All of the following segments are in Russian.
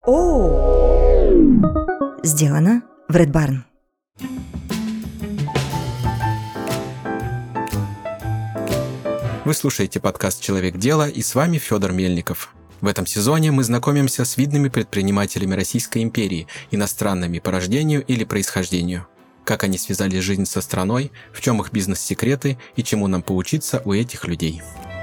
Сделано в Red Barn. Вы слушаете подкаст «Человек дела», и с вами Федор Мельников. В этом сезоне мы знакомимся с видными предпринимателями Российской империи, иностранными по рождению или происхождению. Как они связали жизнь со страной, в чем их бизнес-секреты и чему нам поучиться у этих людей.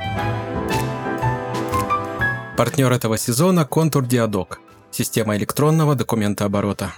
Партнер этого сезона – Contour Diadoc, система электронного документооборота.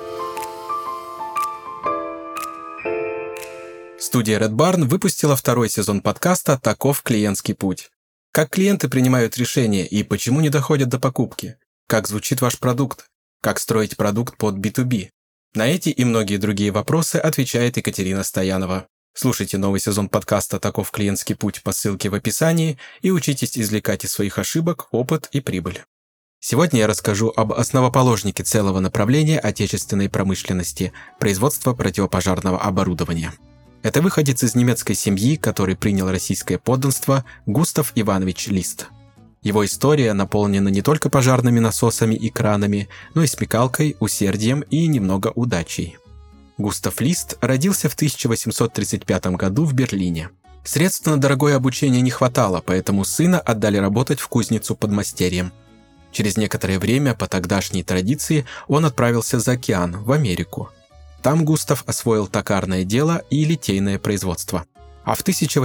Студия Red Barn выпустила второй сезон подкаста «Таков клиентский путь». Как клиенты принимают решения и почему не доходят до покупки? Как звучит ваш продукт? Как строить продукт под B2B? На эти и многие другие вопросы отвечает Екатерина Стоянова. Слушайте новый сезон подкаста «Таков клиентский путь» по ссылке в описании и учитесь извлекать из своих ошибок опыт и прибыль. Сегодня я расскажу об основоположнике целого направления отечественной промышленности – производства противопожарного оборудования. Это выходец из немецкой семьи, который принял российское подданство, Густав Иванович Лист. Его история наполнена не только пожарными насосами и кранами, но и смекалкой, усердием и немного удачей. Густав Лист родился в 1835 году в Берлине. Средств на дорогое обучение не хватало, поэтому сына отдали работать в кузницу подмастерьем. Через некоторое время, по тогдашней традиции, он отправился за океан, в Америку. Там Густав освоил токарное дело и литейное производство. А в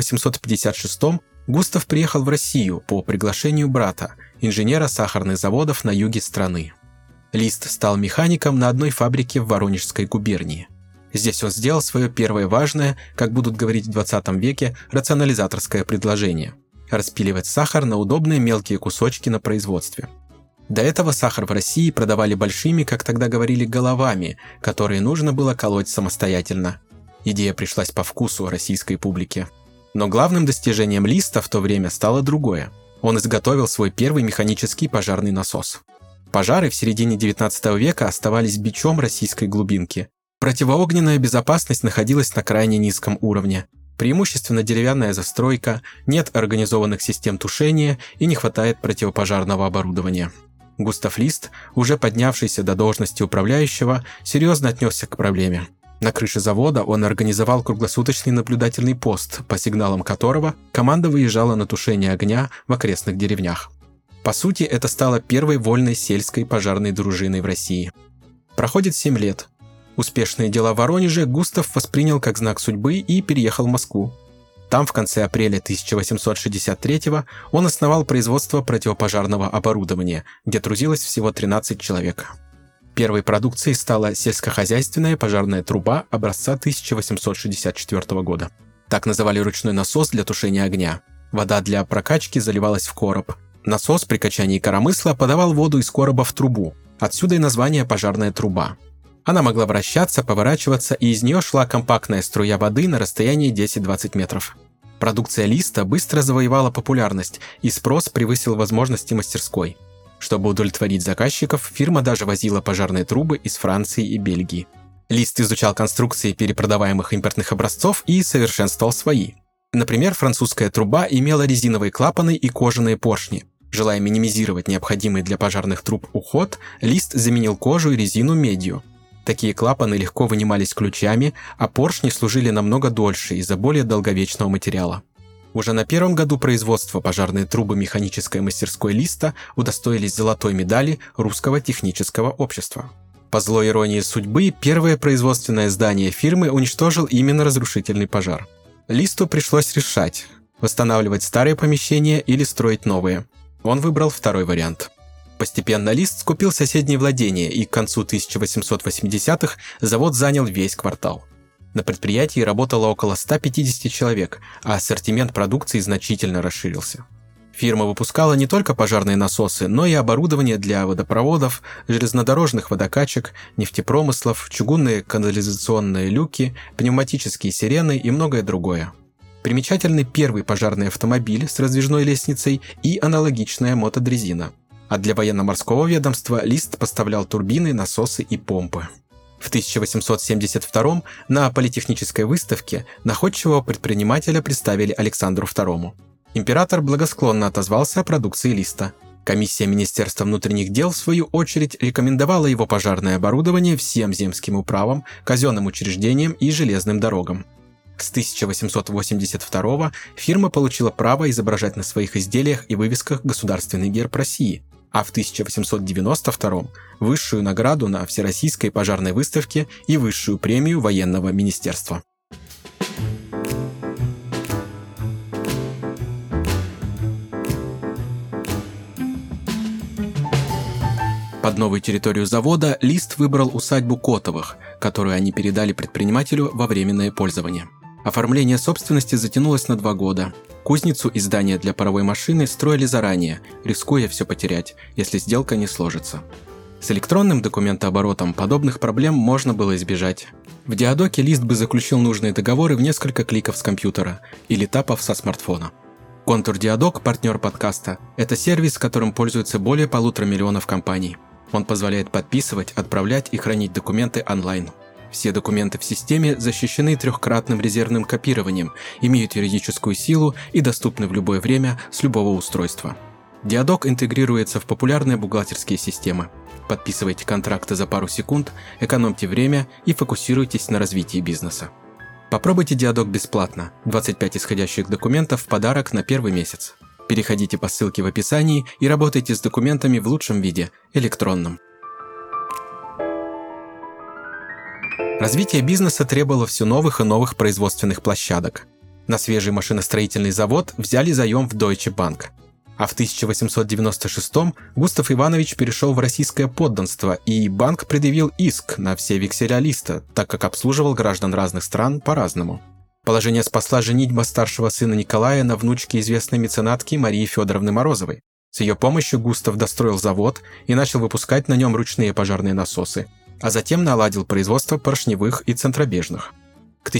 1856-м Густав приехал в Россию по приглашению брата, инженера сахарных заводов на юге страны. Лист стал механиком на одной фабрике в Воронежской губернии. Здесь он сделал свое первое важное, как будут говорить в 20 веке, рационализаторское предложение – распиливать сахар на удобные мелкие кусочки на производстве. До этого сахар в России продавали большими, как тогда говорили, головами, которые нужно было колоть самостоятельно. Идея пришлась по вкусу российской публике. Но главным достижением Листа в то время стало другое. Он изготовил свой первый механический пожарный насос. Пожары в середине 19 века оставались бичом российской глубинки. Противоогненная безопасность находилась на крайне низком уровне. Преимущественно деревянная застройка, нет организованных систем тушения и не хватает противопожарного оборудования. Густав Лист, уже поднявшийся до должности управляющего, серьезно отнесся к проблеме. На крыше завода он организовал круглосуточный наблюдательный пост, по сигналам которого команда выезжала на тушение огня в окрестных деревнях. По сути, это стало первой вольной сельской пожарной дружиной в России. Проходит 7 лет. Успешные дела в Воронеже Густав воспринял как знак судьбы и переехал в Москву. Там в конце апреля 1863-го он основал производство противопожарного оборудования, где трудилось всего 13 человек. Первой продукцией стала сельскохозяйственная пожарная труба образца 1864 года. Так называли ручной насос для тушения огня. Вода для прокачки заливалась в короб. Насос при качании коромысла подавал воду из короба в трубу. Отсюда и название «пожарная труба». Она могла вращаться, поворачиваться, и из нее шла компактная струя воды на расстоянии 10-20 метров. Продукция Листа быстро завоевала популярность, и спрос превысил возможности мастерской. Чтобы удовлетворить заказчиков, фирма даже возила пожарные трубы из Франции и Бельгии. Лист изучал конструкции перепродаваемых импортных образцов и совершенствовал свои. Например, французская труба имела резиновые клапаны и кожаные поршни. Желая минимизировать необходимый для пожарных труб уход, Лист заменил кожу и резину медью. Такие клапаны легко вынимались ключами, а поршни служили намного дольше из-за более долговечного материала. Уже на первом году производства пожарные трубы механической мастерской Листа удостоились золотой медали Русского технического общества. По злой иронии судьбы, первое производственное здание фирмы уничтожил именно разрушительный пожар. Листу пришлось решать – восстанавливать старые помещения или строить новые. Он выбрал второй вариант. Постепенно Лист скупил соседние владения, и к концу 1880-х завод занял весь квартал. На предприятии работало около 150 человек, а ассортимент продукции значительно расширился. Фирма выпускала не только пожарные насосы, но и оборудование для водопроводов, железнодорожных водокачек, нефтепромыслов, чугунные канализационные люки, пневматические сирены и многое другое. Примечательны первый пожарный автомобиль с раздвижной лестницей и аналогичная мотодрезина. А для военно-морского ведомства Лист поставлял турбины, насосы и помпы. В 1872 на политехнической выставке находчивого предпринимателя представили Александру II. Император благосклонно отозвался о продукции Листа. Комиссия Министерства внутренних дел, в свою очередь, рекомендовала его пожарное оборудование всем земским управам, казенным учреждениям и железным дорогам. С 1882 фирма получила право изображать на своих изделиях и вывесках государственный герб России, а в 1892 высшую награду на Всероссийской пожарной выставке и высшую премию военного министерства. Под новую территорию завода Лист выбрал усадьбу Котовых, которую они передали предпринимателю во временное пользование. Оформление собственности затянулось на 2 года. Кузницу и здание для паровой машины строили заранее, рискуя все потерять, если сделка не сложится. С электронным документооборотом подобных проблем можно было избежать. В Диадоке Лист бы заключил нужные договоры в несколько кликов с компьютера или тапов со смартфона. Контур Диадок, партнер подкаста, это сервис, которым пользуются более 1,5 миллиона компаний. Он позволяет подписывать, отправлять и хранить документы онлайн. Все документы в системе защищены 3-кратным резервным копированием, имеют юридическую силу и доступны в любое время с любого устройства. Диадок интегрируется в популярные бухгалтерские системы. Подписывайте контракты за пару секунд, экономьте время и фокусируйтесь на развитии бизнеса. Попробуйте Диадок бесплатно. 25 исходящих документов в подарок на 1-й месяц. Переходите по ссылке в описании и работайте с документами в лучшем виде – электронном. Развитие бизнеса требовало все новых и новых производственных площадок. На свежий машиностроительный завод взяли заем в Deutsche Bank. А в 1896-м Густав Иванович перешел в российское подданство, и банк предъявил иск на все векселя Листа, так как обслуживал граждан разных стран по-разному. Положение спасла женитьба старшего сына Николая на внучке известной меценатки Марии Федоровны Морозовой. С ее помощью Густав достроил завод и начал выпускать на нем ручные пожарные насосы, а затем наладил производство поршневых и центробежных. К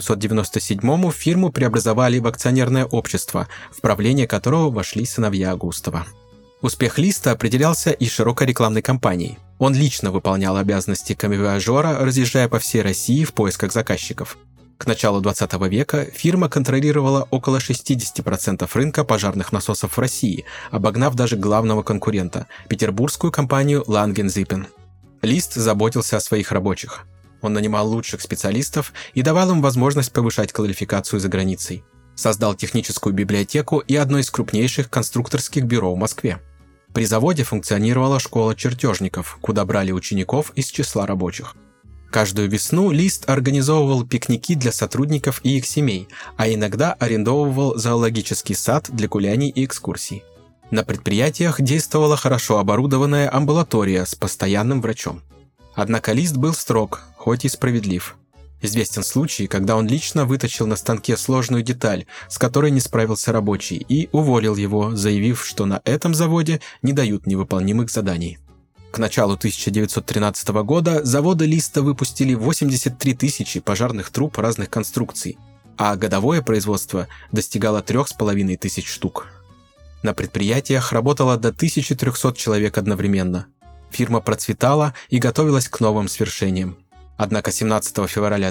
1897-му фирму преобразовали в акционерное общество, в правление которого вошли сыновья Густава. Успех Листа определялся и широкой рекламной кампанией. Он лично выполнял обязанности камевояжера, разъезжая по всей России в поисках заказчиков. К началу 20 века фирма контролировала около 60% рынка пожарных насосов в России, обогнав даже главного конкурента – петербургскую компанию Langen-Zippen. Лист заботился о своих рабочих. Он нанимал лучших специалистов и давал им возможность повышать квалификацию за границей. Создал техническую библиотеку и одно из крупнейших конструкторских бюро в Москве. При заводе функционировала школа чертежников, куда брали учеников из числа рабочих. Каждую весну Лист организовывал пикники для сотрудников и их семей, а иногда арендовывал зоологический сад для гуляний и экскурсий. На предприятиях действовала хорошо оборудованная амбулатория с постоянным врачом. Однако Лист был строг, хоть и справедлив. Известен случай, когда он лично выточил на станке сложную деталь, с которой не справился рабочий, и уволил его, заявив, что на этом заводе не дают невыполнимых заданий. К началу 1913 года заводы Листа выпустили 83 тысячи пожарных труб разных конструкций, а годовое производство достигало 3500 штук. На предприятиях работало до 1300 человек одновременно. Фирма процветала и готовилась к новым свершениям. Однако 17 февраля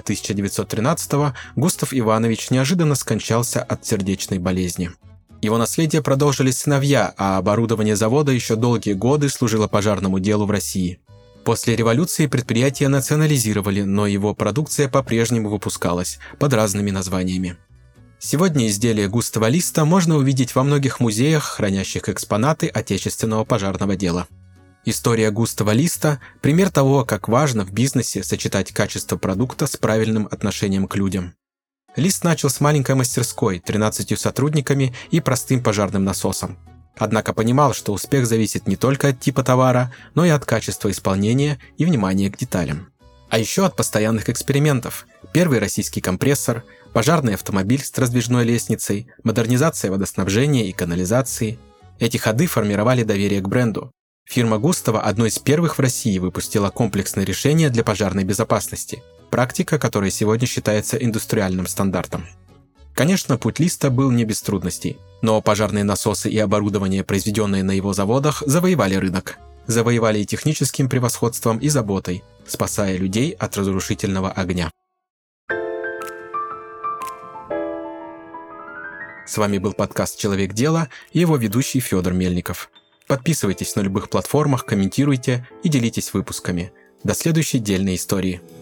1913 Густав Иванович неожиданно скончался от сердечной болезни. Его наследие продолжили сыновья, а оборудование завода еще долгие годы служило пожарному делу в России. После революции предприятие национализировали, но его продукция по-прежнему выпускалась под разными названиями. Сегодня изделия Густава Листа можно увидеть во многих музеях, хранящих экспонаты отечественного пожарного дела. История Густава Листа – пример того, как важно в бизнесе сочетать качество продукта с правильным отношением к людям. Лист начал с маленькой мастерской, 13 сотрудниками и простым пожарным насосом. Однако понимал, что успех зависит не только от типа товара, но и от качества исполнения и внимания к деталям. А еще от постоянных экспериментов. Первый российский компрессор, пожарный автомобиль с раздвижной лестницей, модернизация водоснабжения и канализации. Эти ходы формировали доверие к бренду. Фирма Густава одной из первых в России выпустила комплексное решение для пожарной безопасности, практика, которая сегодня считается индустриальным стандартом. Конечно, путь Листа был не без трудностей, но пожарные насосы и оборудование, произведенные на его заводах, завоевали рынок. Завоевали и техническим превосходством, и заботой, спасая людей от разрушительного огня. С вами был подкаст «Человек дела» и его ведущий Федор Мельников. Подписывайтесь на любых платформах, комментируйте и делитесь выпусками. До следующей дельной истории.